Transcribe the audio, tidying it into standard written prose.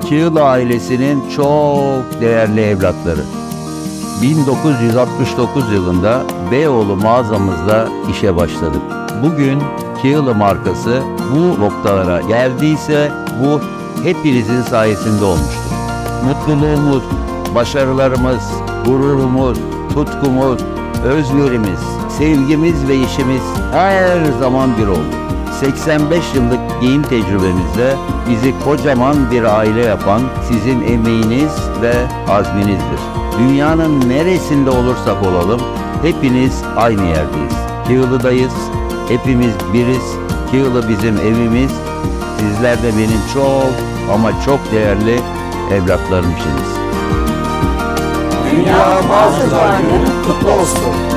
Kığıl ailesinin çok değerli evlatları. 1969 yılında Beyoğlu mağazamızda işe başladık. Bugün Kığıl markası bu noktalara geldiyse bu hepinizin sayesinde olmuştur. Mutluluğumuz, başarılarımız, gururumuz, tutkumuz, özverimiz, sevgimiz ve işimiz her zaman bir oldu. 85 yıllık giyim tecrübemizde bizi kocaman bir aile yapan sizin emeğiniz ve azminizdir. Dünyanın neresinde olursak olalım hepiniz aynı yerdeyiz. Kığılı'dayız, hepimiz biriz. Kığılı bizim evimiz. Sizler de benim çok ama çok değerli evlatlarımsınız. Dünya Mağazacılar Günü kutlu olsun.